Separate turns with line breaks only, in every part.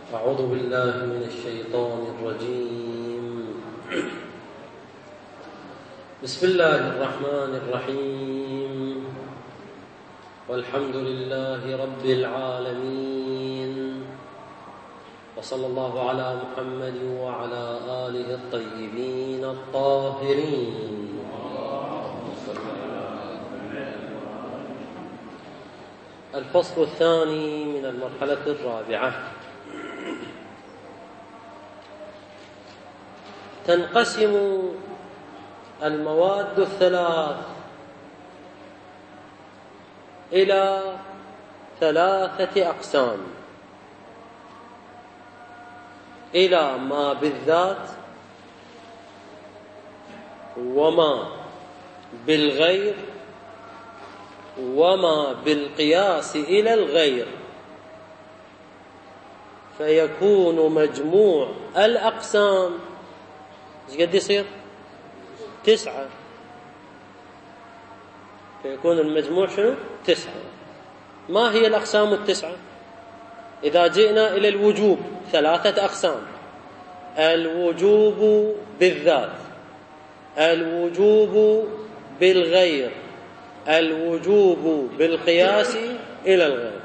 أعوذ بالله من الشيطان الرجيم. بسم الله الرحمن الرحيم. والحمد لله رب العالمين، وصلى الله على محمد وعلى آله الطيبين الطاهرين. الفصل الثاني من المرحلة الرابعة. تنقسم المواد الثلاث إلى ثلاثة أقسام: إلى ما بالذات، وما بالغير، وما بالقياس إلى الغير. فيكون مجموع الأقسام ايش قد يصير؟ 9. فيكون المجموع شنو؟ 9. ما هي الأقسام 9؟ إذا جئنا إلى الوجوب 3 أقسام: الوجوب بالذات، الوجوب بالغير، الوجوب بالقياس إلى الغير.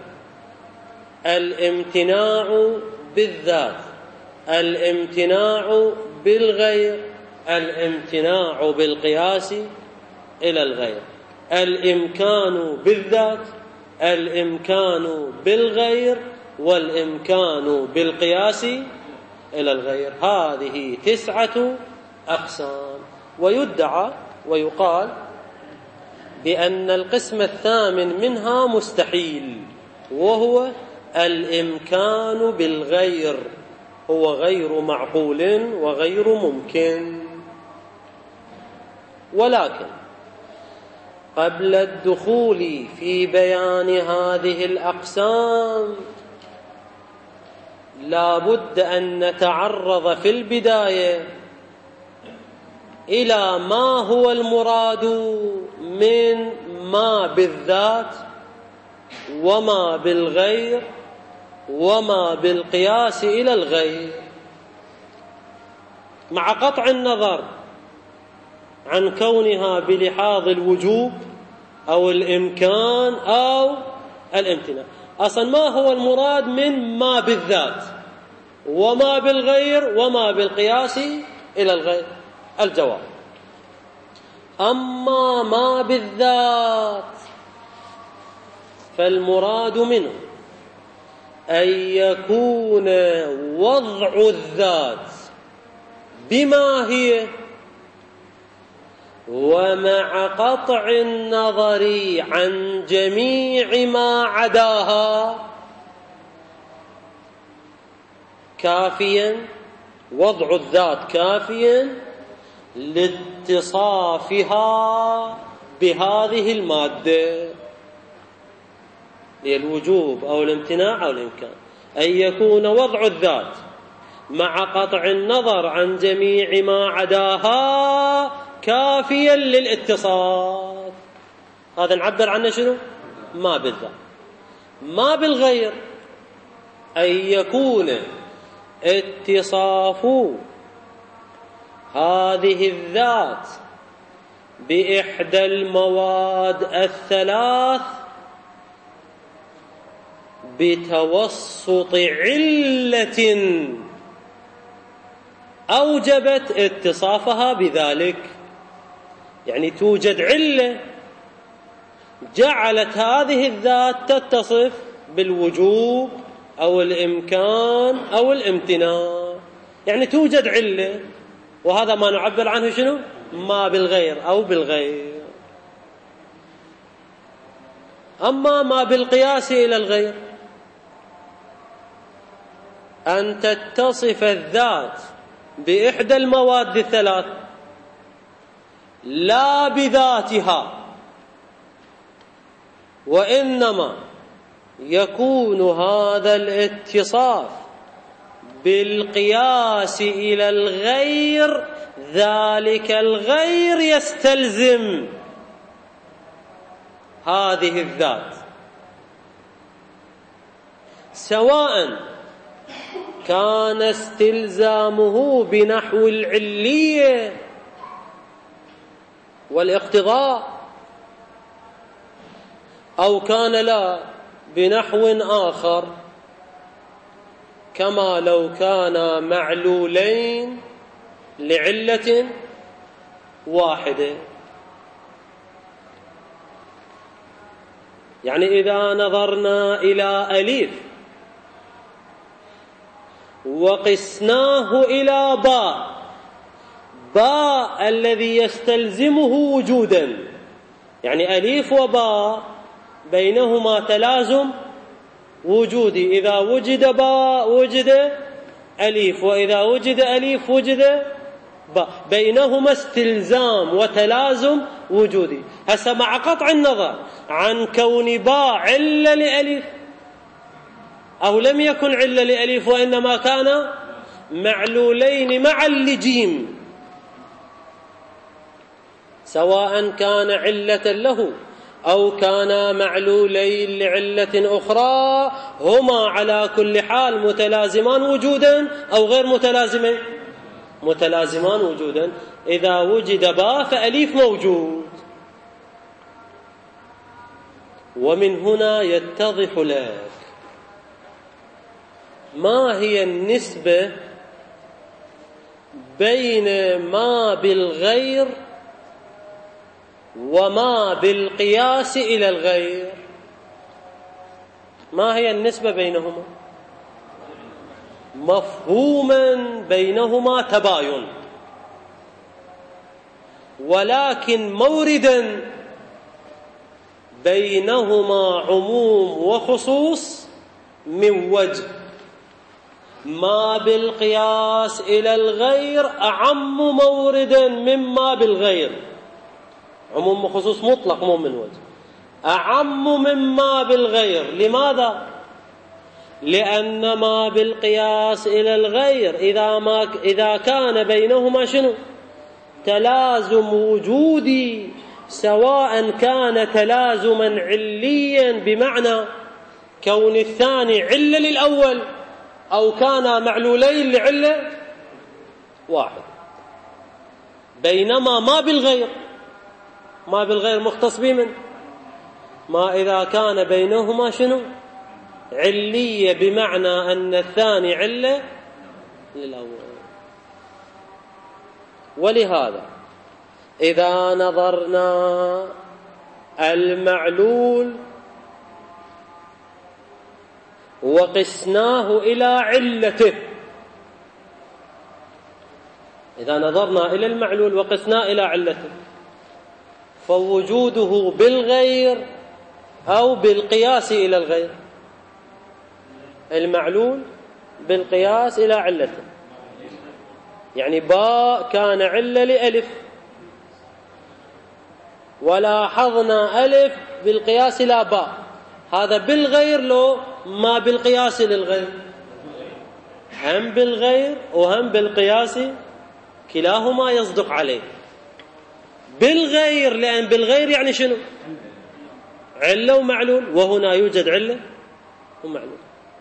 الامتناع بالذات، الامتناع بالغير، الامتناع بالقياس إلى الغير. الإمكان بالذات، الإمكان بالغير، والإمكان بالقياس إلى الغير. هذه 9 أقسام. ويدعى ويقال بأن القسم الثامن منها مستحيل، وهو الإمكان بالغير، هو غير معقول وغير ممكن. ولكن قبل الدخول في بيان هذه الأقسام لا بد أن نتعرض في البداية إلى ما هو المراد من ما بالذات، وما بالغير، وما بالقياس إلى الغير، مع قطع النظر عن كونها بلحاظ الوجوب أو الإمكان أو الامتناع. أصلا ما هو المراد من ما بالذات، وما بالغير، وما بالقياس إلى الغير؟ الجواب: أما ما بالذات فالمراد منه أن يكون وضع الذات بما هي، ومع قطع النظر عن جميع ما عداها، كافيا، وضع الذات كافيا لاتصافها بهذه المادة، للوجوب أو الامتناع أو الإمكان. أن يكون وضع الذات مع قطع النظر عن جميع ما عداها كافيا للاتصاف. هذا نعبر عنه شنو؟ ما بالذات. ما بالغير أن يكون اتصاف هذه الذات بإحدى المواد الثلاث بتوسط علة أوجبت اتصافها بذلك. يعني توجد علة جعلت هذه الذات تتصف بالوجوب أو الإمكان أو الامتناع. يعني توجد علة، وهذا ما نعبر عنه شنو؟ ما بالغير أو بالغير. أما ما بالقياس إلى الغير أن تتصف الذات بإحدى المواد الثلاث لا بذاتها، وإنما يكون هذا الاتصاف بالقياس إلى الغير. ذلك الغير يستلزم هذه الذات، سواء كان استلزامه بنحو العلية والاقتضاء، أو كان لا بنحو آخر، كما لو كان معلولين لعلة واحدة. يعني إذا نظرنا إلى ألف وقسناه إلى باء الذي يستلزمه وجودا، يعني ألف وباء بينهما تلازم وجودي، إذا وجد باء وجد ألف، وإذا وجد ألف وجد باء، بينهما استلزام وتلازم وجودي. هسه مع قطع النظر عن كون باء علة لألف أو لم يكن علة لألف، وإنما كان معلولين معا لجيم، سواء كان علة له أو كان معلولين لعلة أخرى، هما على كل حال متلازمان وجودا أو غير متلازمين؟ متلازمان وجودا. إذا وجد باء فأليف موجود. ومن هنا يتضح لك ما هي النسبة بين ما بالغير وما بالقياس إلى الغير. ما هي النسبة بينهما؟ مفهوما بينهما تباين، ولكن موردا بينهما عموم وخصوص من وجه. ما بالقياس إلى الغير أعم موردا مما بالغير، عموم وخصوص مطلق مو من وجه، أعم مما بالغير. لماذا؟ لأن ما بالقياس إلى الغير إذا كان بينهما شنو؟ تلازم وجودي، سواء كان تلازما عليا بمعنى كون الثاني علة للأول، أو كان معلولين لعلة واحد. بينما ما بالغير مختص بمن؟ ما إذا كان بينهما شنو؟ علية، بمعنى أن الثاني علة للأول. ولهذا إذا نظرنا المعلول وقسناه إلى علته، إذا نظرنا إلى المعلول وقسناه إلى علته، فوجوده بالغير أو بالقياس إلى الغير. المعلول بالقياس إلى علته، يعني باء كان علة لألف، ولاحظنا ألف بالقياس إلى باء، هذا بالغير لو ما بالقياس للغير؟ هم بالغير وهم بالقياس، كلاهما يصدق عليه. بالغير لأن بالغير يعني شنو؟ علة ومعلول، وهنا يوجد علة ومعلول.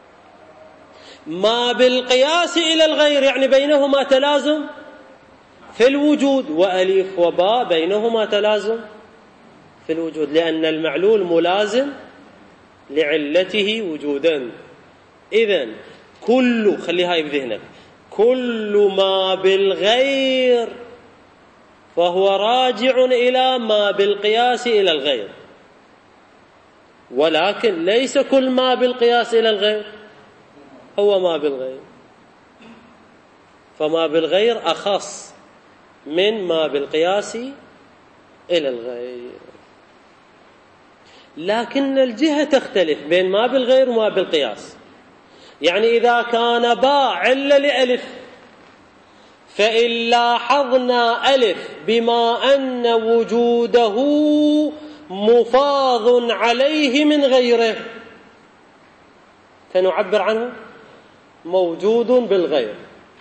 ما بالقياس إلى الغير يعني بينهما تلازم في الوجود، وألف وباء بينهما تلازم في الوجود، لأن المعلول ملازم لعلته وجودا. إذن خلي هاي بذهنك، كل ما بالغير فهو راجع إلى ما بالقياس إلى الغير، ولكن ليس كل ما بالقياس إلى الغير هو ما بالغير، فما بالغير أخص من ما بالقياس إلى الغير. لكن الجهة تختلف بين ما بالغير وما بالقياس. يعني إذا كان باء علة لألف، فإن لاحظنا ألف بما أن وجوده مفاض عليه من غيره، فنعبر عنه موجود بالغير.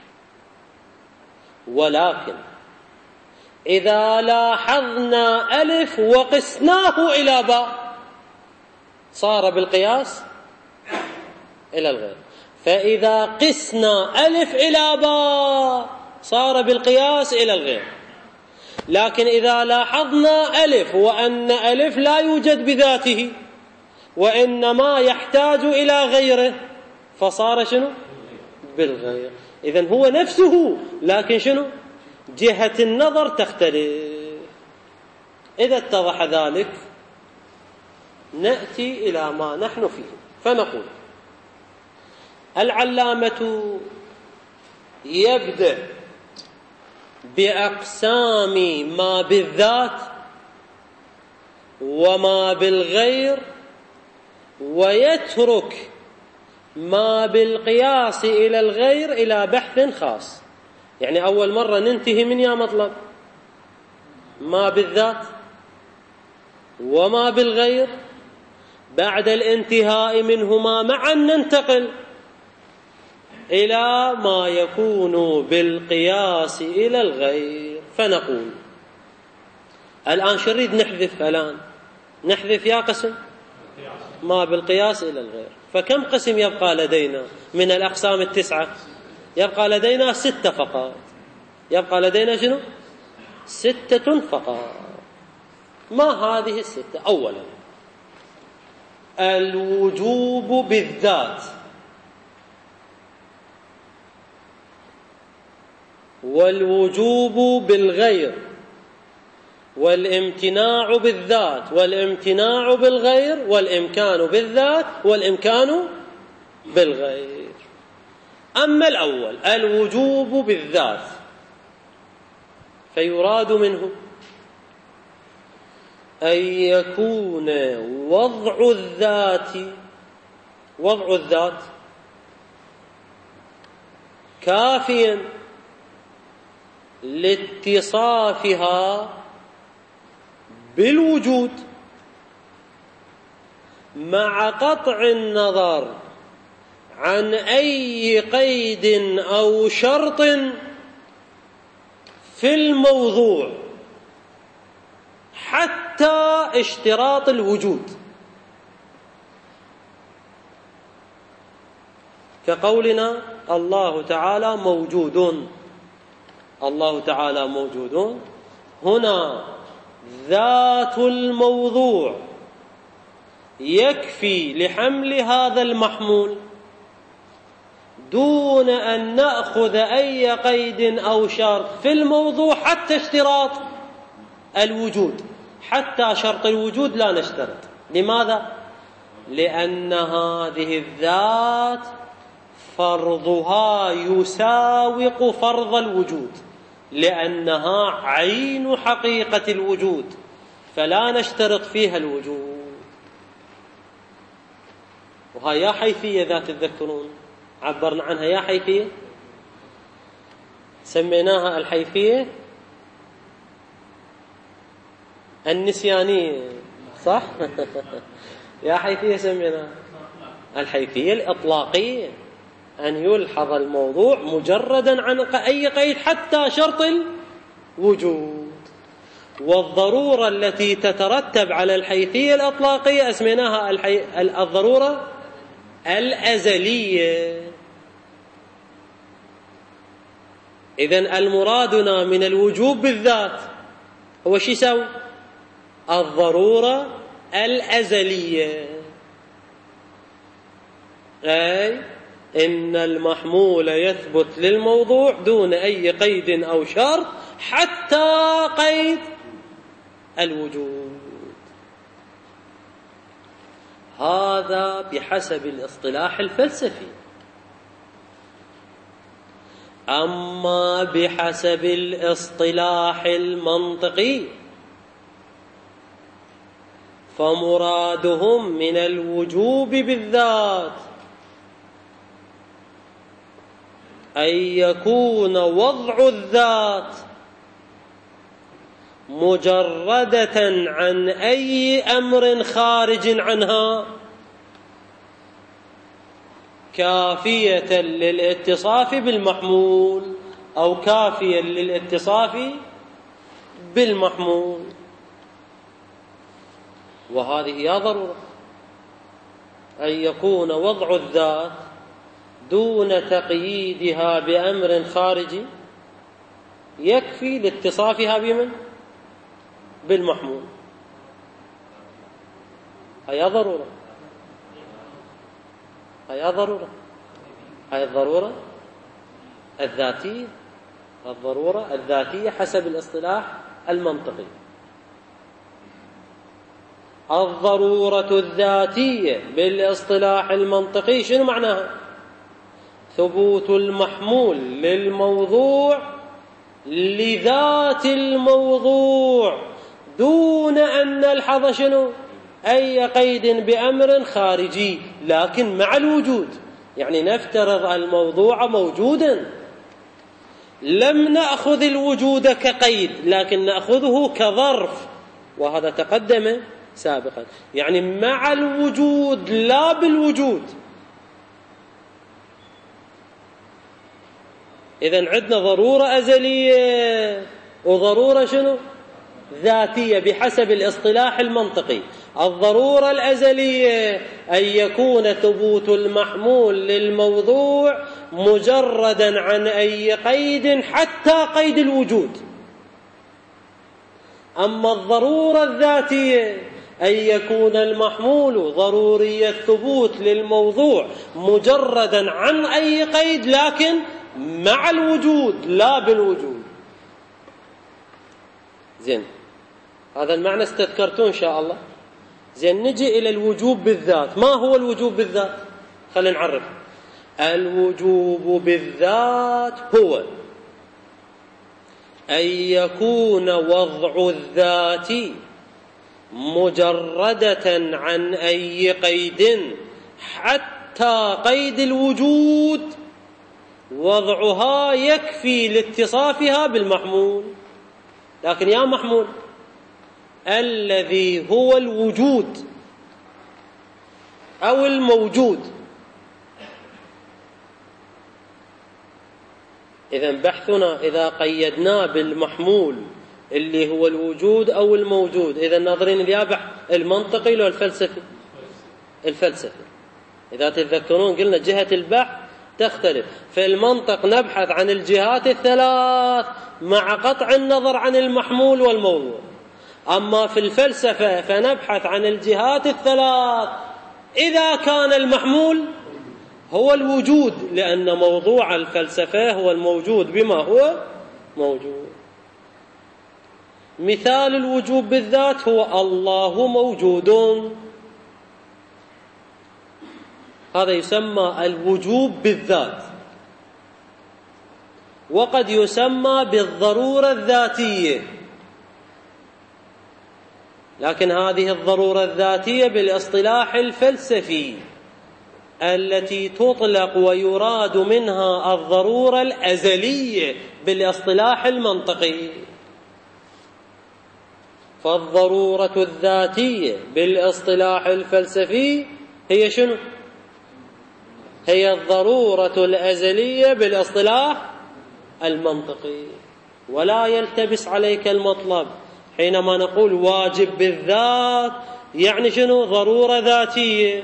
ولكن إذا لاحظنا ألف وقسناه إلى باء، صار بالقياس إلى الغير. فإذا قسنا ألف إلى باء صار بالقياس إلى الغير. لكن إذا لاحظنا ألف وأن ألف لا يوجد بذاته وإنما يحتاج إلى غيره فصار شنو؟ بالغير. إذن هو نفسه لكن شنو؟ جهة النظر تختلف. إذا اتضح ذلك نأتي إلى ما نحن فيه فنقول العلامة يبدأ بأقسام ما بالذات وما بالغير ويترك ما بالقياس إلى الغير إلى بحث خاص. يعني أول مرة ننتهي من يا مطلب ما بالذات وما بالغير، بعد الانتهاء منهما معا ننتقل إلى ما يكون بالقياس إلى الغير. فنقول الآن شريد نحذف يا قسم ما بالقياس إلى الغير. فكم قسم يبقى لدينا من الأقسام التسعة؟ يبقى لدينا 6 فقط. يبقى لدينا شنو؟ 6 فقط. ما هذه 6؟ أولا الوجوب بالذات والوجوب بالغير والامتناع بالذات والامتناع بالغير والإمكان بالذات والإمكان بالغير. أما الأول الوجوب بالذات فيراد منه أن يكون وضع الذات كافيا لاتصافها بالوجود مع قطع النظر عن أي قيد أو شرط في الموضوع حتى اشتراط الوجود، كقولنا الله تعالى موجود. الله تعالى موجود، هنا ذات الموضوع يكفي لحمل هذا المحمول دون أن نأخذ أي قيد أو شرط في الموضوع حتى اشتراط الوجود. حتى شرط الوجود لا نشترط. لماذا؟ لأن هذه الذات فرضها يساوق فرض الوجود، لأنها عين حقيقة الوجود فلا نشترط فيها الوجود. وهي يا حيثية ذات تذكرون عبرنا عنها يا حيثية، سميناها الحيثية النسيانية، صح؟ يا حيثية سميناها الحيثية الإطلاقية، أن يلحظ الموضوع مجردا عن أي قيد حتى شرط الوجود. والضرورة التي تترتب على الحيثية الإطلاقية اسميناها الضرورة الأزلية. إذن المرادنا من الوجوب بالذات هو شو يساوي؟ الضرورة الأزلية، أي إن المحمول يثبت للموضوع دون أي قيد أو شرط حتى قيد الوجود. هذا بحسب الاصطلاح الفلسفي. أما بحسب الاصطلاح المنطقي فمرادهم من الوجوب بالذات أن يكون وضع الذات مجردة عن أي أمر خارج عنها كافية للاتصاف بالمحمول أو كافية للاتصاف بالمحمول. وهذه هي ضرورة أن يكون وضع الذات دون تقييدها بأمر خارجي يكفي لاتصافها بمن؟ بالمحمول. هي ضرورة، هي ضرورة، هي الضرورة الذاتية، الضرورة الذاتية حسب الاصطلاح المنطقي. الضرورة الذاتية بالاصطلاح المنطقي شنو معناها؟ ثبوت المحمول للموضوع لذات الموضوع دون أن نلحظ شنو؟ أي قيد بأمر خارجي، لكن مع الوجود. يعني نفترض الموضوع موجودا، لم نأخذ الوجود كقيد لكن نأخذه كظرف، وهذا تقدم سابقا. يعني مع الوجود لا بالوجود. إذن عندنا ضرورة أزلية وضرورة شنو؟ ذاتية بحسب الاصطلاح المنطقي. الضرورة الأزلية أن يكون ثبوت المحمول للموضوع مجردا عن أي قيد حتى قيد الوجود. أما الضرورة الذاتية أن يكون المحمول ضروري الثبوت للموضوع مجردا عن أي قيد لكن مع الوجود لا بالوجود. زين، هذا المعنى استذكرتوه إن شاء الله. زين، نجي إلى الوجوب بالذات. ما هو الوجوب بالذات؟ خلينا نعرف. الوجوب بالذات هو أن يكون وضع الذات مجردة عن أي قيد حتى قيد الوجود وضعها يكفي لاتصافها بالمحمول. لكن يا محمول الذي هو الوجود أو الموجود. إذن بحثنا إذا قيدناه بالمحمول اللي هو الوجود أو الموجود، إذا ناظرين اليابح المنطقي لو الفلسفي؟ الفلسفي. إذا تتذكرون قلنا جهة البحث تختلف. في المنطق نبحث عن الجهات الثلاث مع قطع النظر عن المحمول والموضوع. أما في الفلسفة فنبحث عن الجهات الثلاث إذا كان المحمول هو الوجود، لأن موضوع الفلسفة هو الموجود بما هو موجود. مثال الوجوب بالذات هو الله موجود، هذا يسمى الوجوب بالذات. وقد يسمى بالضرورة الذاتية، لكن هذه الضرورة الذاتية بالاصطلاح الفلسفي التي تطلق ويراد منها الضرورة الأزلية بالاصطلاح المنطقي. فالضرورة الذاتية بالاصطلاح الفلسفي هي شنو؟ هي الضرورة الأزلية بالاصطلاح المنطقي. ولا يلتبس عليك المطلب حينما نقول واجب بالذات يعني شنو؟ ضرورة ذاتية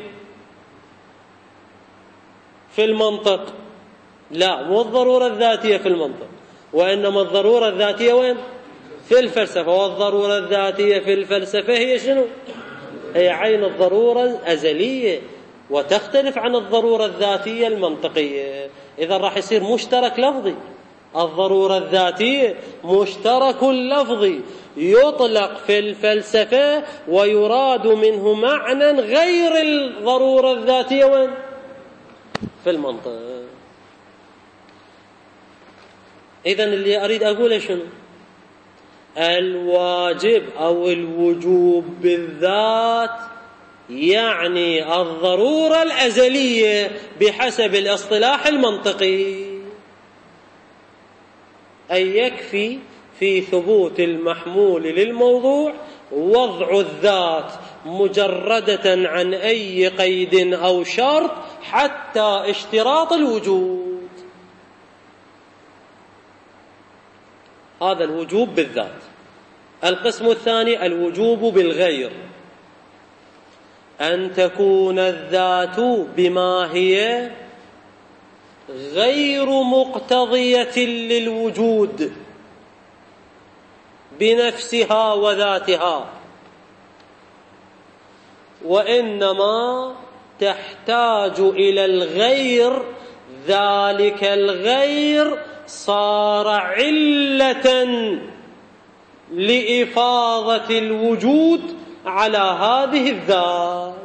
في المنطق. لا، مو الضرورة الذاتية في المنطق، وإنما الضرورة الذاتية وين؟ في الفلسفة. والضرورة الذاتية في الفلسفة هي شنو؟ هي عين الضرورة الأزلية، وتختلف عن الضرورة الذاتية المنطقية. إذا راح يصير مشترك لفظي. الضرورة الذاتية مشترك لفظي يطلق في الفلسفة ويراد منه معنى غير الضرورة الذاتية وين؟ في المنطق. إذن اللي أريد أقوله شنو؟ الواجب أو الوجوب بالذات يعني الضرورة الأزلية بحسب الاصطلاح المنطقي، أي يكفي في ثبوت المحمول للموضوع وضع الذات مجردة عن أي قيد أو شرط حتى اشتراط الوجود. هذا الوجوب بالذات. القسم الثاني الوجوب بالغير، أن تكون الذات بما هي غير مقتضية للوجود بنفسها وذاتها، وإنما تحتاج إلى الغير. ذلك الغير صار علة لإفاضة الوجود على هذه الذات.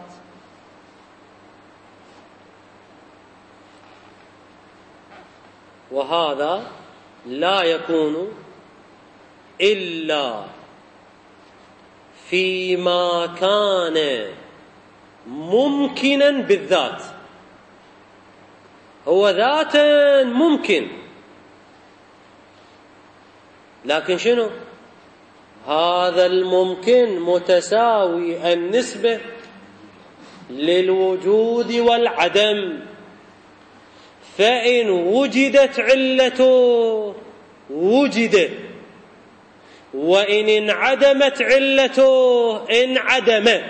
وهذا لا يكون إلا فيما كان ممكنا بالذات. هو ذاتا ممكن، لكن شنو؟ هذا الممكن متساوي النسبة للوجود والعدم، فإن وجدت علته وجد، وإن انعدمت علته انعدم.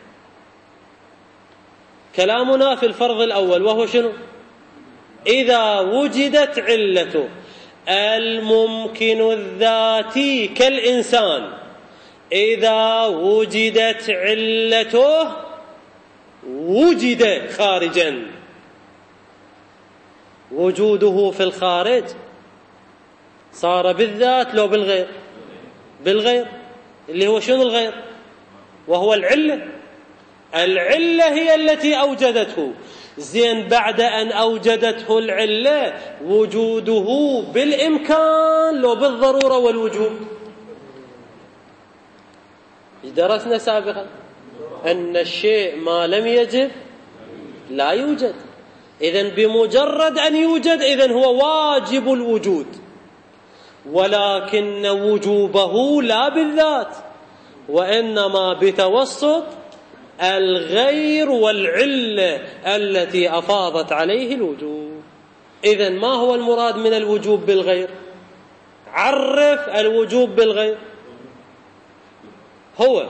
كلامنا في الفرض الأول وهو شنو؟ إذا وجدت علته الممكن الذاتي كالإنسان، إذا وجدت علته وجد خارجا. وجوده في الخارج صار بالذات لو بالغير؟ بالغير، اللي هو شنو الغير؟ وهو العلة. العلة هي التي أوجدته. زين، بعد أن أوجدته العلة وجوده بالإمكان لو بالضرورة والوجوب؟ درسنا سابقا أن الشيء ما لم يجب لا يوجد. إذن بمجرد أن يوجد إذن هو واجب الوجود، ولكن وجوبه لا بالذات، وإنما بتوسط الغير والعلة التي أفاضت عليه الوجوب. إذن ما هو المراد من الوجوب بالغير؟ عرف الوجوب بالغير. هو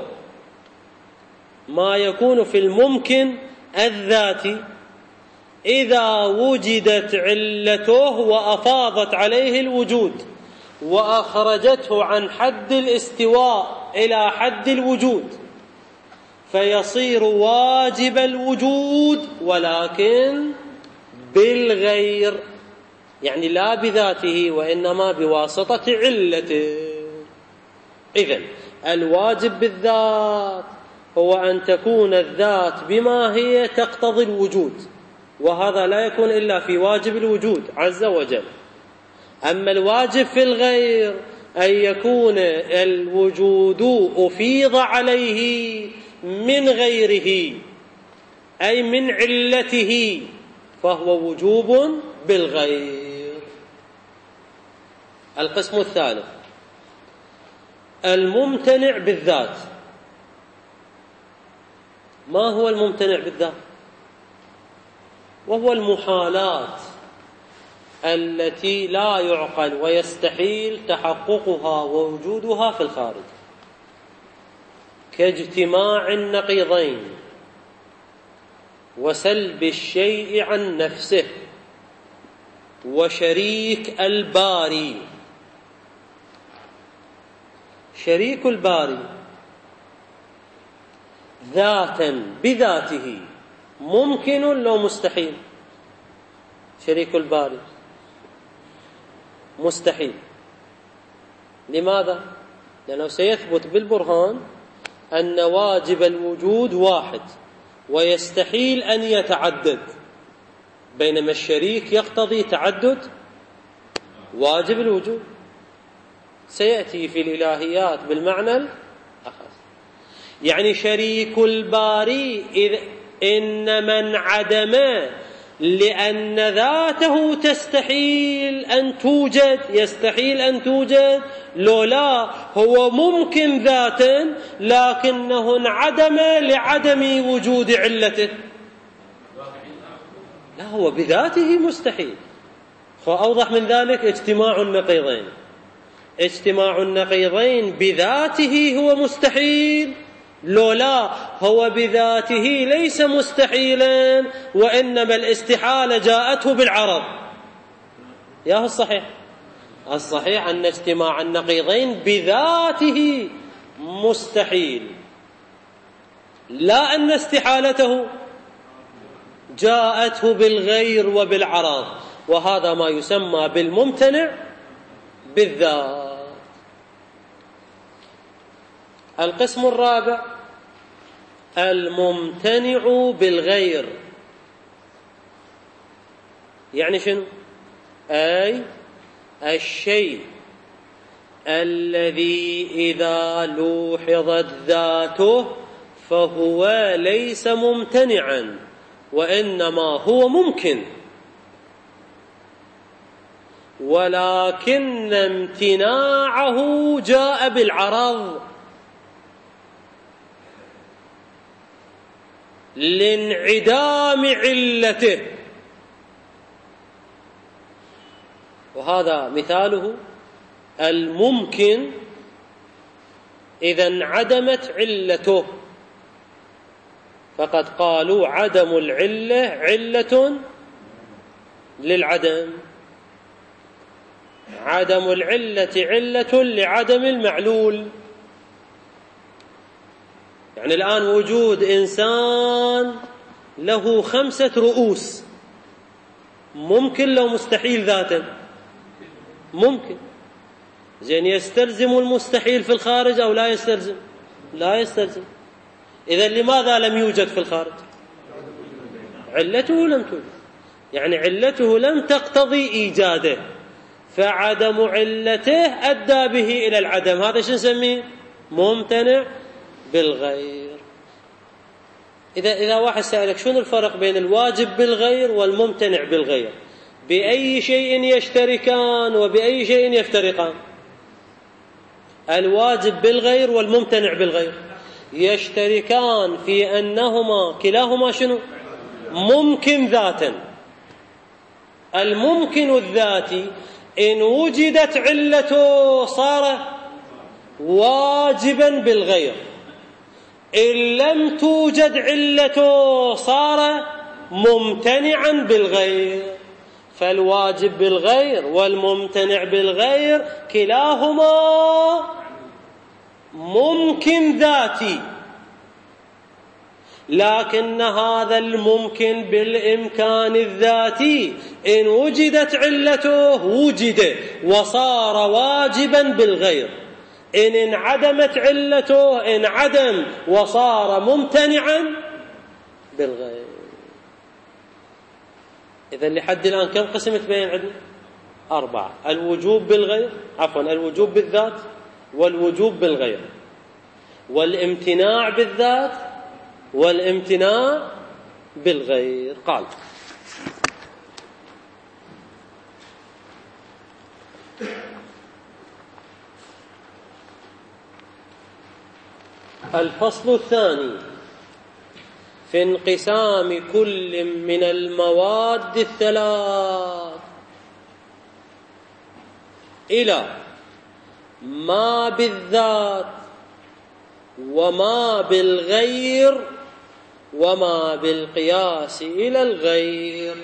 ما يكون في الممكن الذاتي إذا وجدت علته وأفاضت عليه الوجود وأخرجته عن حد الاستواء إلى حد الوجود، فيصير واجب الوجود ولكن بالغير، يعني لا بذاته وإنما بواسطة علته. إذن الواجب بالذات هو أن تكون الذات بما هي تقتضي الوجود، وهذا لا يكون إلا في واجب الوجود عز وجل. أما الواجب في الغير أن يكون الوجود أفيض عليه من غيره أي من علته، فهو وجوب بالغير. القسم الثالث الممتنع بالذات. ما هو الممتنع بالذات؟ وهو المحالات التي لا يعقل ويستحيل تحققها ووجودها في الخارج، كاجتماع النقيضين وسلب الشيء عن نفسه وشريك الباري. شريك الباري ذاتا بذاته ممكن لو مستحيل؟ شريك الباري مستحيل. لماذا؟ لأنه سيثبت بالبرهان أن واجب الوجود واحد ويستحيل أن يتعدد، بينما الشريك يقتضي تعدد واجب الوجود. سيأتي في الإلهيات بالمعنى الأخص. يعني شريك الباري إنما انعدم لأن ذاته تستحيل أن توجد، يستحيل أن توجد، لولا هو ممكن ذاتا لكنه انعدم لعدم وجود علته. لا، هو بذاته مستحيل. فأوضح من ذلك اجتماع النقيضين. اجتماع النقيضين بذاته هو مستحيل، لولا هو بذاته ليس مستحيلا، وإنما الاستحالة جاءته بالعرض. ياهو الصحيح؟ الصحيح أن اجتماع النقيضين بذاته مستحيل، لا أن استحالته جاءته بالغير وبالعرض، وهذا ما يسمى بالممتنع بالذات. القسم الرابع الممتنع بالغير. يعني شنو؟ أي الشيء الذي إذا لوحظت ذاته فهو ليس ممتنعا وإنما هو ممكن، ولكن امتناعه جاء بالعرض لانعدام علته. وهذا مثاله الممكن إذا انعدمت علته، فقد قالوا عدم العلة علة للعدم، عدم العلة علة لعدم المعلول. يعني الآن وجود إنسان له 5 رؤوس ممكن لو مستحيل ذاتا؟ ممكن. زين، يستلزم المستحيل في الخارج أو لا يستلزم؟ لا يستلزم. إذن لماذا لم يوجد في الخارج؟ علته لم توجد، يعني علته لم تقتضي إيجاده، فعدم علته أدى به إلى العدم. هذا شو نسميه؟ ممتنع بالغير. إذا واحد سألك شنو الفرق بين الواجب بالغير والممتنع بالغير، بأي شيء يشتركان وبأي شيء يفترقان؟ الواجب بالغير والممتنع بالغير يشتركان في أنهما كلاهما شنو؟ ممكن ذاتا. الممكن الذاتي إن وجدت علته صار واجبا بالغير، إن لم توجد علته صار ممتنعا بالغير. فالواجب بالغير والممتنع بالغير كلاهما ممكن ذاتي، لكن هذا الممكن بالإمكان الذاتي إن وجدت علته وجد وصار واجبا بالغير، إن انعدمت علته انعدم وصار ممتنعا بالغير. إذن لحد الآن كم قسم تبين عندنا؟ 4: الوجوب بالغير، الوجوب بالذات، والوجوب بالغير، والامتناع بالذات، والامتناع بالغير. قال: الفصل الثاني في انقسام كل من المواد الثلاث إلى ما بالذات وما بالغير وما بالقياس إلى الغير.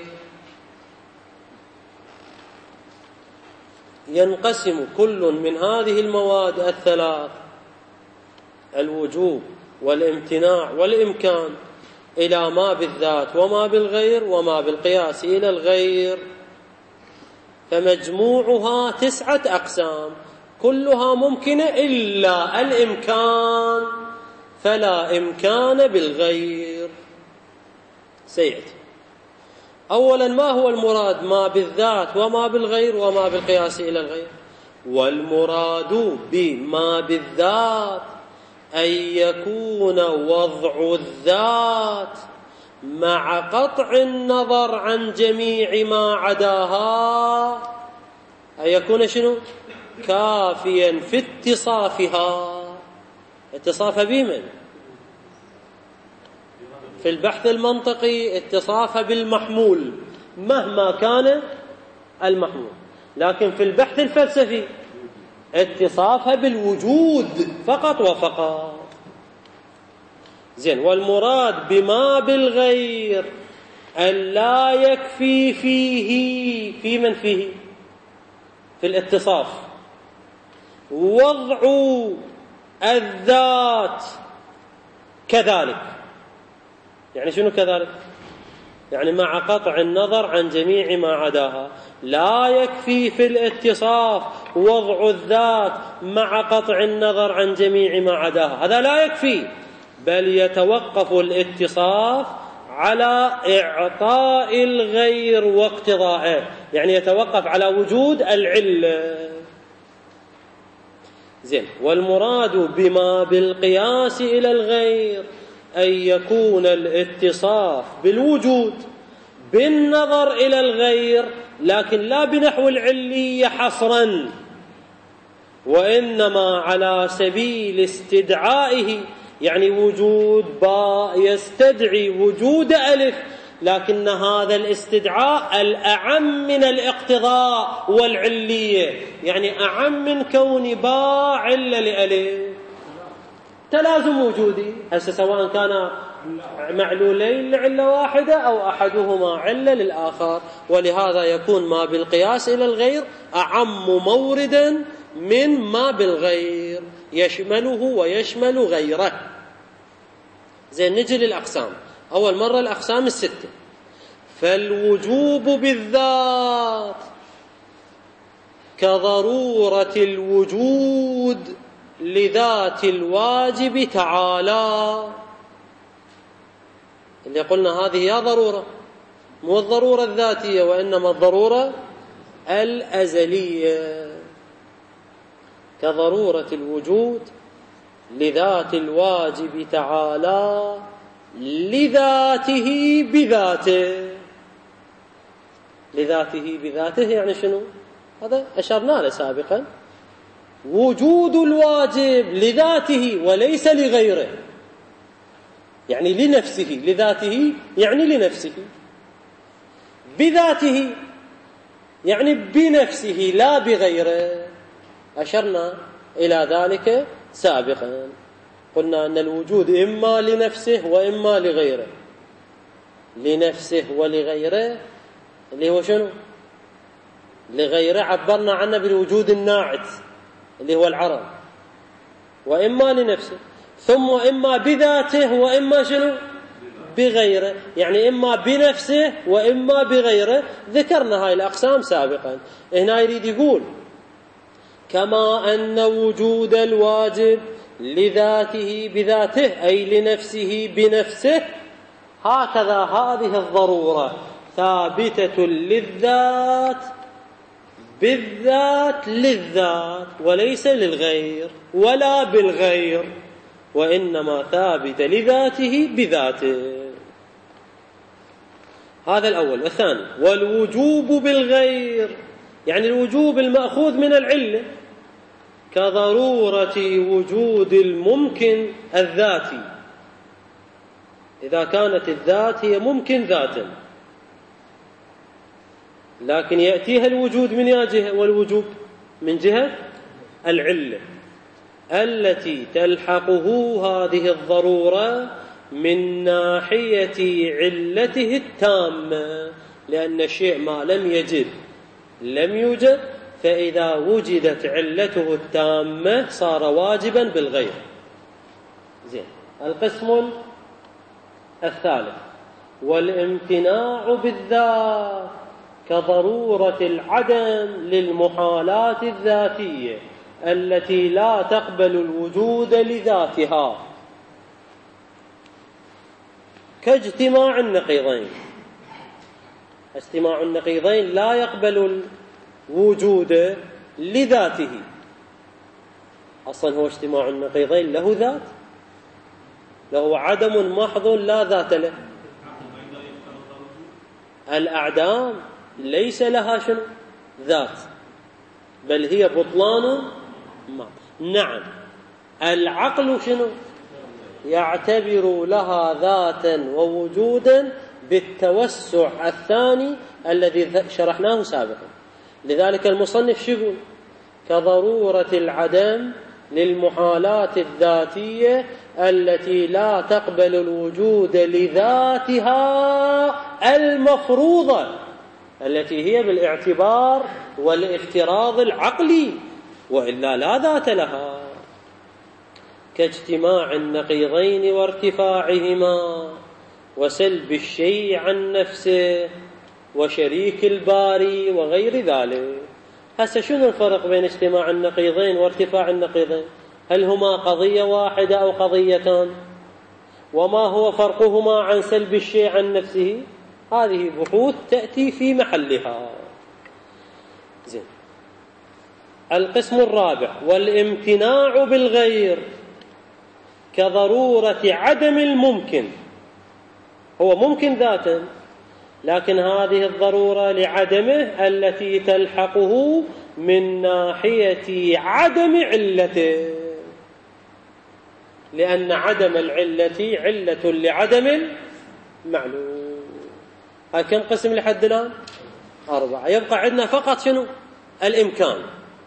ينقسم كل من هذه المواد الثلاث، الوجوب والامتناع والإمكان، إلى ما بالذات وما بالغير وما بالقياس إلى الغير، فمجموعها 9 أقسام كلها ممكنة إلا الإمكان، فلا إمكان بالغير. سيأتي. أولا، ما هو المراد ما بالذات وما بالغير وما بالقياس إلى الغير؟ والمراد بما بالذات أن يكون وضع الذات مع قطع النظر عن جميع ما عداها، أن يكون شنو؟ كافيا في اتصافها. اتصافها بمن؟ في البحث المنطقي اتصافها بالمحمول مهما كان المحمول، لكن في البحث الفلسفي اتصافها بالوجود فقط وفقط. زين، والمراد بما بالغير أن لا يكفي فيه، في من فيه؟ في الاتصاف. وضع الذات كذلك. يعني شنو كذلك؟ يعني مع قطع النظر عن جميع ما عداها. لا يكفي في الاتصاف وضع الذات مع قطع النظر عن جميع ما عداها، هذا لا يكفي، بل يتوقف الاتصاف على إعطاء الغير واقتضائه، يعني يتوقف على وجود العلة. زين. والمراد بما بالقياس إلى الغير أن يكون الاتصاف بالوجود بالنظر إلى الغير، لكن لا بنحو العلية حصرا، وإنما على سبيل استدعائه، يعني وجود باء يستدعي وجود ألف، لكن هذا الاستدعاء الأعم من الاقتضاء والعلية، يعني أعم من كون باء علة لألف. تلازم وجودي هسه سواء كان معلولين لعلة واحدة أو أحدهما علة للآخر، ولهذا يكون ما بالقياس إلى الغير أعم موردا من ما بالغير، يشمله ويشمل غيره. زين. نجي للأقسام. أول مرة الأقسام الستة. فالوجوب بالذات كضرورة الوجود لذات الواجب تعالى، اللي قلنا هذه هي ضرورة، مو الضرورة الذاتية وإنما الضرورة الأزلية. كضرورة الوجود لذات الواجب تعالى لذاته بذاته. لذاته بذاته يعني شنو؟ هذا أشرنا له سابقا. وجود الواجب لذاته وليس لغيره، يعني لنفسه. لذاته يعني لنفسه، بذاته يعني بنفسه لا بغيره. أشرنا إلى ذلك سابقا، قلنا أن الوجود إما لنفسه وإما لغيره. لنفسه ولغيره اللي هو شنو؟ لغيره عبرنا عنه بالوجود الناعت اللي هو العرض، وإما لنفسه، ثم إما بذاته وإما شنو؟ بغيره، يعني إما بنفسه وإما بغيره. ذكرنا هاي الأقسام سابقا. هنا يريد يقول كما أن وجود الواجب لذاته بذاته أي لنفسه بنفسه، هكذا هذه الضرورة ثابتة للذات بالذات للذات وليس للغير ولا بالغير، وإنما ثابت لذاته بذاته. هذا الأول. الثاني والوجوب بالغير، يعني الوجوب المأخوذ من العلة، كضرورة وجود الممكن الذاتي، إذا كانت الذات هي ممكن ذاتا، لكن يأتيها الوجود من أي جهة؟ والوجوب من جهة العلة التي تلحقه هذه الضرورة من ناحية علته التامة، لأن الشيء ما لم يجد لم يوجد، فإذا وجدت علته التامة صار واجبا بالغير. زين. القسم الثالث والامتناع بالذات كضرورة العدم للمحالات الذاتية التي لا تقبل الوجود لذاتها، كاجتماع النقيضين. اجتماع النقيضين لا يقبل الوجود لذاته، أصلا هو اجتماع النقيضين له ذات، له عدم محض لا ذات له. الأعدام ليس لها شنو؟ ذات، بل هي بطلان ما. نعم. العقل شنو؟ يعتبر لها ذاتا ووجودا بالتوسع الثاني الذي شرحناه سابقا. لذلك المصنف يقول كضرورة العدم للمحالات الذاتية التي لا تقبل الوجود لذاتها المفروضة، التي هي بالاعتبار والافتراض العقلي، وإلا لا ذات لها، كاجتماع النقيضين وارتفاعهما وسلب الشيء عن نفسه وشريك الباري وغير ذلك. هسه شنو الفرق بين اجتماع النقيضين وارتفاع النقيضين؟ هل هما قضية واحدة أو قضيتان؟ وما هو فرقهما عن سلب الشيء عن نفسه؟ هذه بحوث تأتي في محلها. زين. القسم الرابع: والامتناع بالغير كضرورة عدم الممكن. هو ممكن ذاتا، لكن هذه الضرورة لعدمه التي تلحقه من ناحية عدم علته، لأن عدم العلة علة لعدم المعلوم. هاي كم قسم لحد الآن؟ 4. يبقى عندنا فقط شنو؟ الإمكان.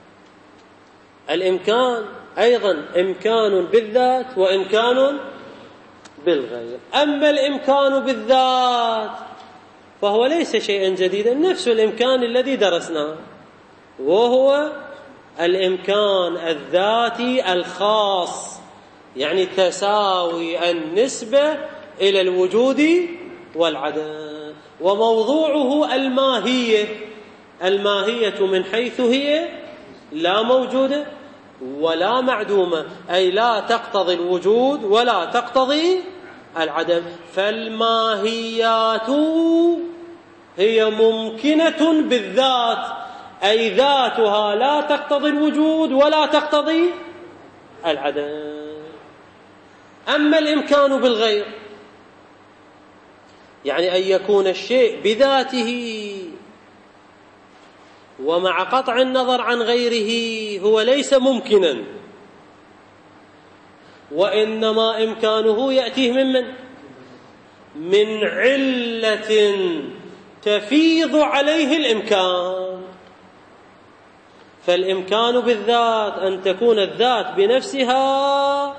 الإمكان أيضا إمكان بالذات وإمكان بالغير. أما الإمكان بالذات فهو ليس شيئا جديدا، نفس الإمكان الذي درسناه، وهو الإمكان الذاتي الخاص، يعني تساوي النسبة إلى الوجود والعدم. وموضوعه الماهية. الماهية من حيث هي لا موجودة ولا معدومة، أي لا تقتضي الوجود ولا تقتضي العدم. فالماهيات هي ممكنة بالذات، أي ذاتها لا تقتضي الوجود ولا تقتضي العدم. أما الإمكان بالغير يعني أن يكون الشيء بذاته ومع قطع النظر عن غيره هو ليس ممكنا، وإنما إمكانه يأتيه من علة تفيض عليه الإمكان. فالإمكان بالذات أن تكون الذات بنفسها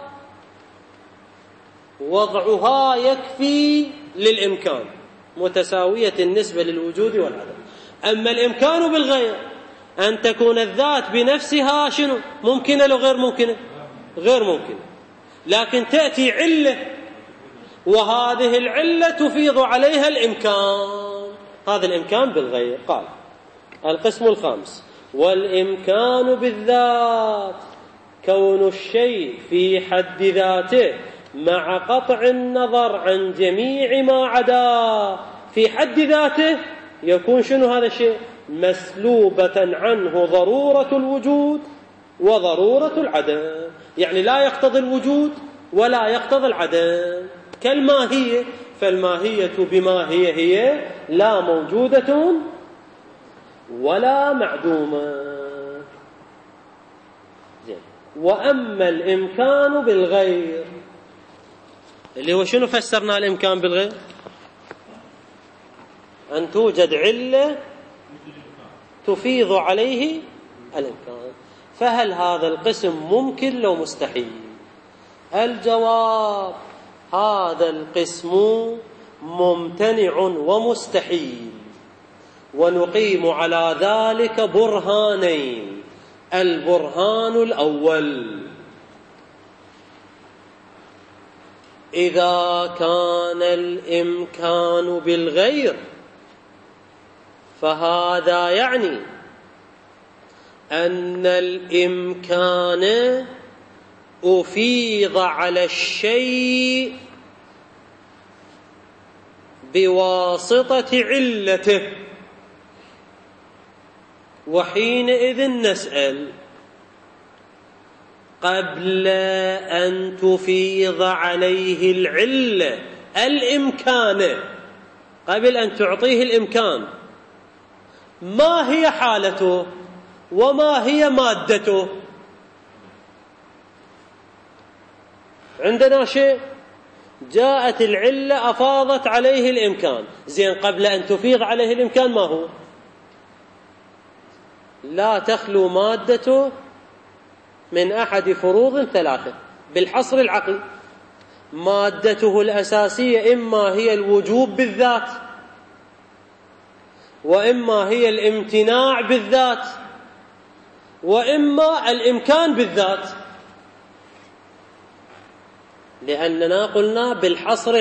وضعها يكفي للإمكان، متساوية النسبة للوجود والعدم. أما الإمكان بالغير أن تكون الذات بنفسها شنو؟ ممكنة لو غير ممكنة؟ غير ممكنة، لكن تأتي علة وهذه العلة تفيض عليها الإمكان. هذا الإمكان بالغير. قال القسم الخامس: والإمكان بالذات كون الشيء في حد ذاته مع قطع النظر عن جميع ما عداه. في حد ذاته يكون شنو هذا الشيء؟ مسلوبة عنه ضرورة الوجود وضرورة العدم، يعني لا يقتضي الوجود ولا يقتضي العدم، كالماهية. فالماهية بما هي لا موجودة ولا معدومة. وأما الإمكان بالغير اللي هو شنو فسرنا الإمكان بالغير؟ أن توجد علة تفيض عليه الإمكان. فهل هذا القسم ممكن لو مستحيل؟ الجواب: هذا القسم ممتنع ومستحيل، ونقيم على ذلك برهانين. البرهان الأول: إذا كان الإمكان بالغير فهذا يعني أن الإمكان أفيض على الشيء بواسطة علته. وحينئذ نسأل: قبل أن تفيض عليه العلة الإمكان، قبل أن تعطيه الإمكان، ما هي حالته وما هي مادته؟ عندنا شيء جاءت العلة أفاضت عليه الإمكان. زين، قبل أن تفيض عليه الإمكان ما هو؟ لا تخلو مادته من أحد فروض 3 بالحصر العقلي. مادته الأساسية إما هي الوجوب بالذات، وإما هي الامتناع بالذات، وإما الإمكان بالذات. لأننا قلنا بالحصر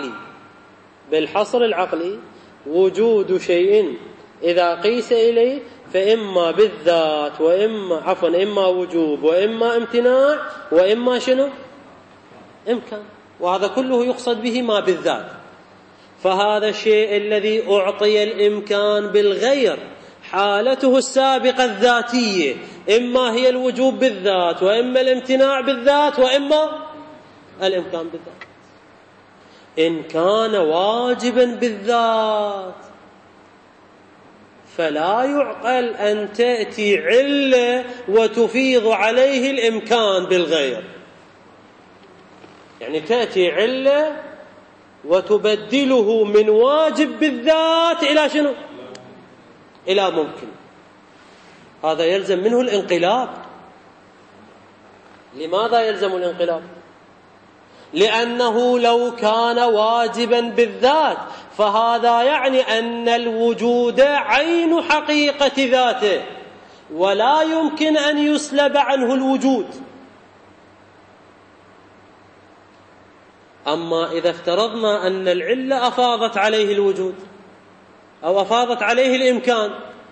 العقلي وجود شيء إذا قيس إليه فإما بالذات إما وجوب وإما امتناع وإما شنو؟ إمكان. وهذا كله يقصد به ما بالذات. فهذا الشيء الذي أعطي الإمكان بالغير حالته السابقة الذاتية إما هي الوجوب بالذات وإما الامتناع بالذات وإما الإمكان بالذات. إن كان واجبا بالذات فلا يعقل أن تأتي علة وتفيض عليه الإمكان بالغير. يعني تأتي علة وتبدله من واجب بالذات إلى شنو؟ إلى ممكن. هذا يلزم منه الانقلاب. لماذا يلزم الانقلاب؟ لأنه لو كان واجبا بالذات فهذا يعني أن الوجود عين حقيقة ذاته ولا يمكن أن يسلب عنه الوجود. أما إذا افترضنا أن العلة أفاضت عليه الوجود أو أفاضت عليه الإمكان،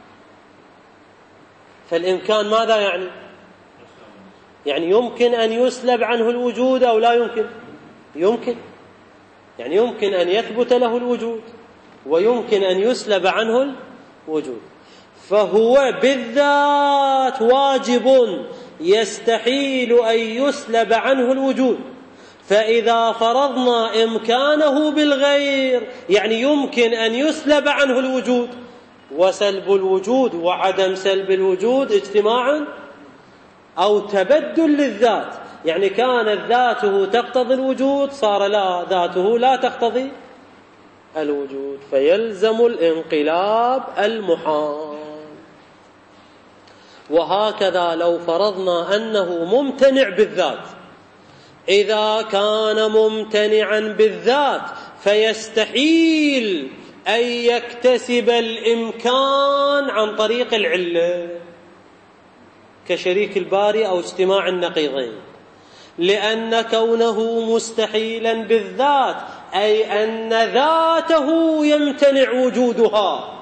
فالإمكان ماذا يعني؟ يعني يمكن أن يسلب عنه الوجود أو لا يمكن؟ يمكن. يعني يمكن أن يثبت له الوجود ويمكن أن يسلب عنه الوجود. فهو بالذات واجب يستحيل أن يسلب عنه الوجود. فإذا فرضنا إمكانه بالغير يعني يمكن أن يسلب عنه الوجود، وسلب الوجود وعدم سلب الوجود اجتماع أو تبدل للذات. يعني كانت ذاته تقتضي الوجود صار لا ذاته لا تقتضي الوجود، فيلزم الانقلاب المحال. وهكذا لو فرضنا أنه ممتنع بالذات، إذا كان ممتنعا بالذات فيستحيل أن يكتسب الإمكان عن طريق العلة كشريك الباري أو اجتماع النقيضين، لأن كونه مستحيلا بالذات أي أن ذاته يمتنع وجودها،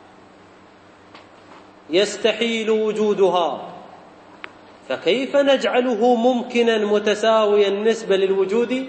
يستحيل وجودها. فكيف نجعله ممكنا متساويا النسبة للوجود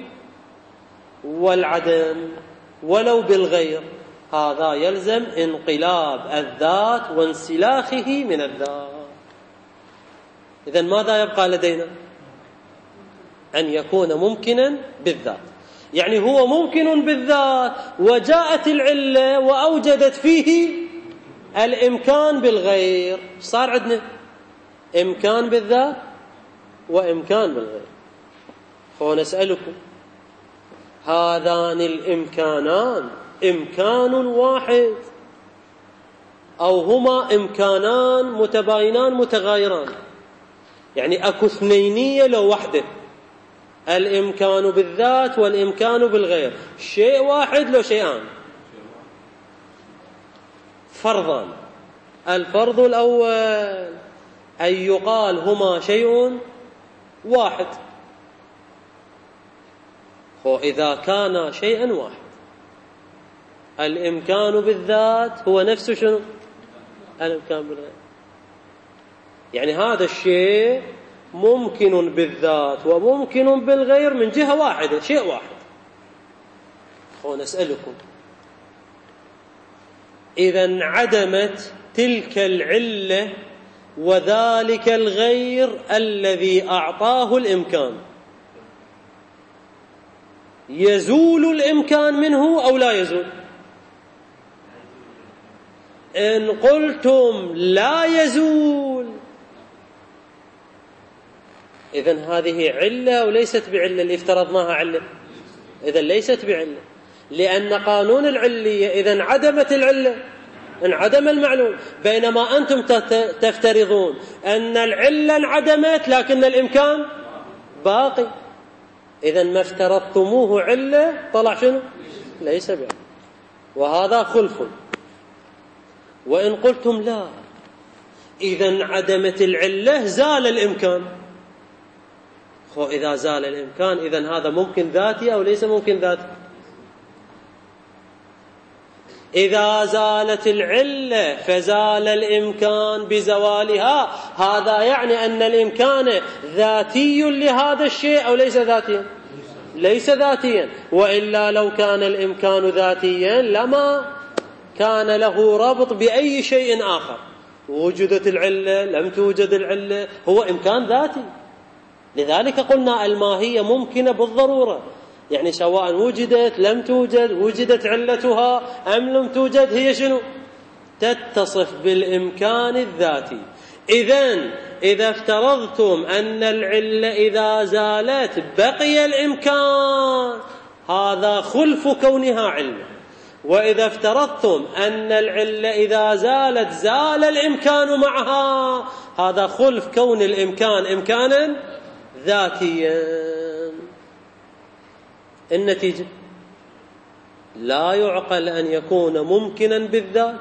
والعدم ولو بالغير؟ هذا يلزم انقلاب الذات وانسلاخه من الذات. إذن ماذا يبقى لدينا؟ أن يكون ممكنا بالذات. يعني هو ممكن بالذات وجاءت العلة وأوجدت فيه الإمكان بالغير، صار عندنا إمكان بالذات وإمكان بالغير. فنسألكم هذان الإمكانان إمكان واحد أو هما إمكانان متباينان متغايران؟ يعني أكو اثنينية لو وحده، الإمكان بالذات والإمكان بالغير شيء واحد لو شيئان؟ فرضان. الفرض الأول أن يقال هما شيء واحد. إذا كان شيئا واحد الإمكان بالذات هو نفسه شنو؟ الإمكان بالغير. يعني هذا الشيء ممكن بالذات وممكن بالغير من جهة واحدة، شيء واحد. نسألكم إذا انعدمت تلك العلة وذلك الغير الذي أعطاه الإمكان، يزول الإمكان منه أو لا يزول؟ إن قلتم لا يزول إذن هذه علة وليست بعلة اللي افترضناها علة. إذن ليست بعلة، لأن قانون العلية إذا انعدمت العلة انعدم المعلول، بينما أنتم تفترضون أن العلة انعدمت لكن الإمكان باقي. إذن ما افترضتموه علة طلع شنو؟ ليس بعلة، وهذا خلف. وإن قلتم لا، إذا انعدمت العلة زال الإمكان. إذا زال الإمكان إذن هذا ممكن ذاتي أو ليس ممكن ذاتي؟ إذا زالت العلة فزال الإمكان بزوالها، هذا يعني أن الإمكان ذاتي لهذا الشيء أو ليس ذاتيا؟ ليس ذاتيا، وإلا لو كان الإمكان ذاتيا لما كان له ربط بأي شيء آخر. وجدت العلة لم توجد العلة، هو إمكان ذاتي. لذلك قلنا الماهية ممكنة بالضرورة، يعني سواء وجدت لم توجد، وجدت علتها أم لم توجد، هي شنو؟ تتصف بالإمكان الذاتي. إذا افترضتم أن العلة إذا زالت بقي الإمكان، هذا خلف كونها علة. وإذا افترضتم أن العلة إذا زالت زال الإمكان معها، هذا خلف كون الإمكان إمكانا ذاتيا. النتيجة لا يعقل أن يكون ممكنا بالذات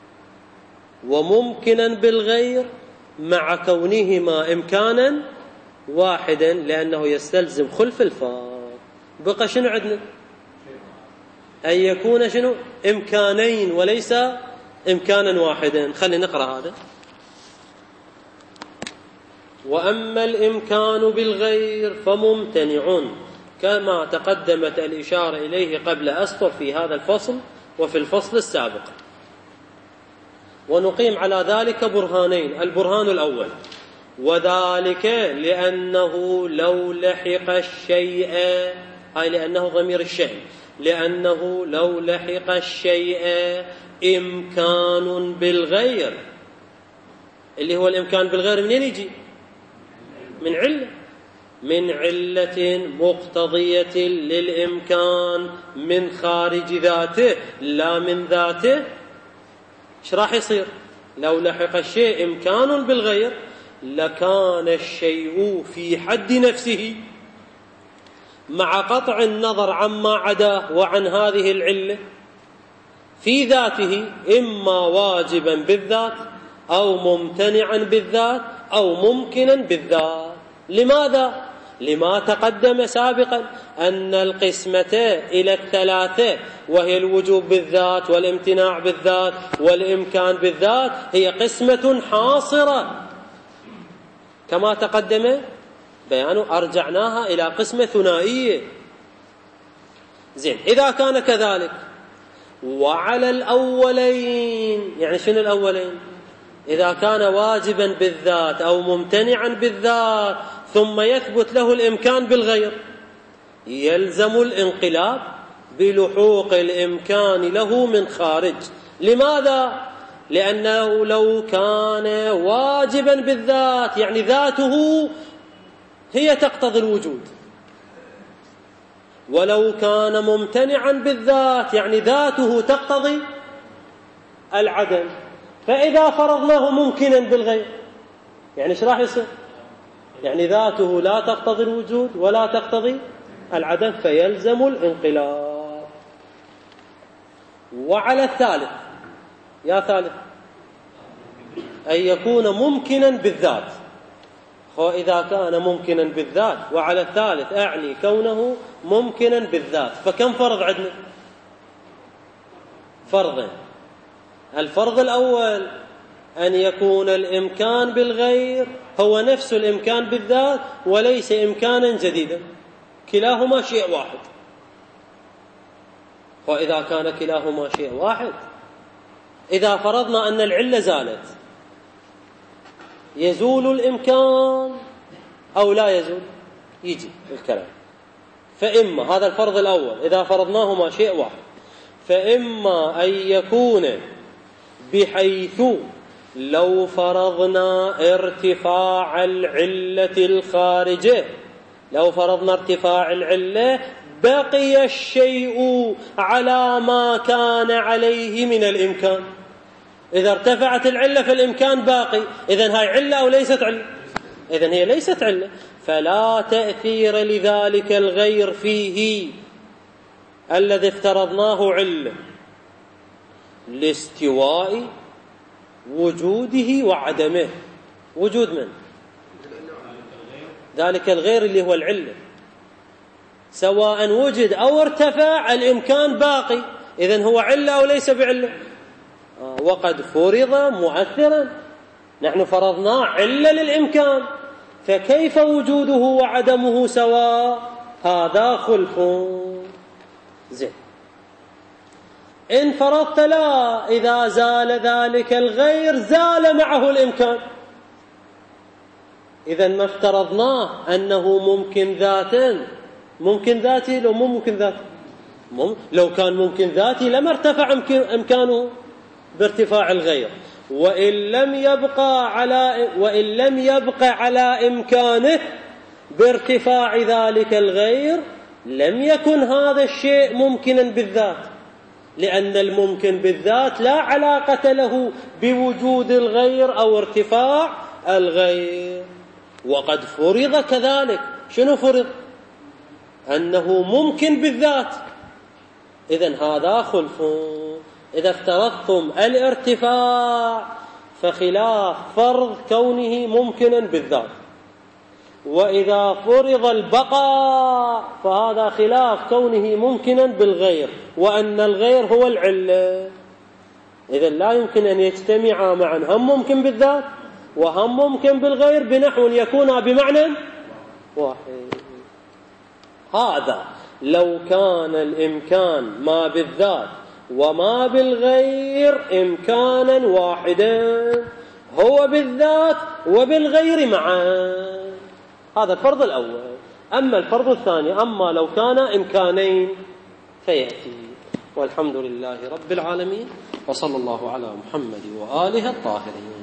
وممكنا بالغير مع كونهما إمكانا واحدا، لأنه يستلزم خلف الفرق. بقى شنو عندنا؟ أن يكون شنو؟ إمكانين وليس إمكانا واحدا. خلينا نقرأ هذا. وأما الإمكان بالغير فممتنع، كما تقدمت الإشارة إليه قبل أسطر في هذا الفصل وفي الفصل السابق. ونقيم على ذلك برهانين. البرهان الأول: وذلك لأنه لو لحق الشيء، أي لأنه ضمير الشيء، لأنه لو لحق الشيء إمكان بالغير، اللي هو الإمكان بالغير منين يجي؟ من علة، من علة مقتضية للإمكان من خارج ذاته لا من ذاته. ايش راح يصير؟ لو لحق الشيء إمكان بالغير لكان الشيء في حد نفسه مع قطع النظر عما عداه وعن هذه العلة في ذاته إما واجبا بالذات أو ممتنعا بالذات أو ممكنا بالذات. لماذا؟ لما تقدم سابقا أن القسمة إلى الثلاثة، وهي الوجوب بالذات والامتناع بالذات والإمكان بالذات، هي قسمة حاصرة كما تقدم بيان. أرجعناها إلى قسمة ثنائية. زين، إذا كان كذلك وعلى الأولين، يعني شنو الأولين؟ إذا كان واجبا بالذات أو ممتنعا بالذات ثم يثبت له الإمكان بالغير، يلزم الانقلاب بلحوق الإمكان له من خارج. لماذا؟ لأنه لو كان واجبا بالذات يعني ذاته هي تقتضي الوجود، ولو كان ممتنعا بالذات يعني ذاته تقتضي العدم. فإذا فرضناه ممكنا بالغير، يعني ايش راح يصير؟ يعني ذاته لا تقتضي الوجود ولا تقتضي العدم، فيلزم الانقلاب. وعلى الثالث، يا ثالث، أن يكون ممكنا بالذات. وإذا كان ممكنا بالذات، وعلى الثالث أعني كونه ممكنا بالذات، فكم فرض عندنا؟ فرضين. الفرض الأول أن يكون الإمكان بالغير هو نفس الإمكان بالذات وليس إمكانا جديدا، كلاهما شيء واحد. وإذا كان كلاهما شيء واحد، إذا فرضنا أن العلة زالت، يزول الإمكان أو لا يزول؟ يجي الكلام. فإما هذا الفرض الأول إذا فرضناهما شيء واحد، فإما أن يكون بحيث لو فرضنا ارتفاع العلة الخارجة، لو فرضنا ارتفاع العلة بقي الشيء على ما كان عليه من الإمكان. إذا ارتفعت العلة فالإمكان باقي، إذن هاي علة أو ليست علة؟ إذن هي ليست علة، فلا تأثير لذلك الغير فيه الذي افترضناه علة لاستواء وجوده وعدمه. وجود من؟ ذلك الغير اللي هو العلة، سواء وجد أو ارتفع الإمكان باقي، إذن هو علة أو ليس بعلة. وقد فرض مؤثرا، نحن فرضناه علة للإمكان، فكيف وجوده وعدمه سواء؟ هذا خلف. زين. إن فرضت لا، إذا زال ذلك الغير زال معه الإمكان. إذن ما افترضناه أنه ممكن ذاتا. ممكن ذاتي لو مو ممكن ذاتي، لو كان ممكن ذاتي لما ارتفع إمكانه بارتفاع الغير، وإن لم يبقى على إمكانه بارتفاع ذلك الغير لم يكن هذا الشيء ممكنا بالذات، لأن الممكن بالذات لا علاقة له بوجود الغير أو ارتفاع الغير. وقد فرض كذلك. شنو فرض؟ أنه ممكن بالذات، إذن هذا خلف. إذا افترضتم الارتفاع فخلاف فرض كونه ممكنا بالذات، وإذا فرض البقاء فهذا خلاف كونه ممكنا بالغير، وأن الغير هو العلة. إذن لا يمكن أن يجتمعا معا، هم ممكن بالذات وهم ممكن بالغير بنحو يكونا بمعنى واحد. هذا لو كان الإمكان ما بالذات وما بالغير إمكانا واحدا، هو بالذات وبالغير معا. هذا الفرض الأول. أما الفرض الثاني، أما لو كان إمكانين فيأتي. والحمد لله رب العالمين، وصلى الله على محمد وآله الطاهرين.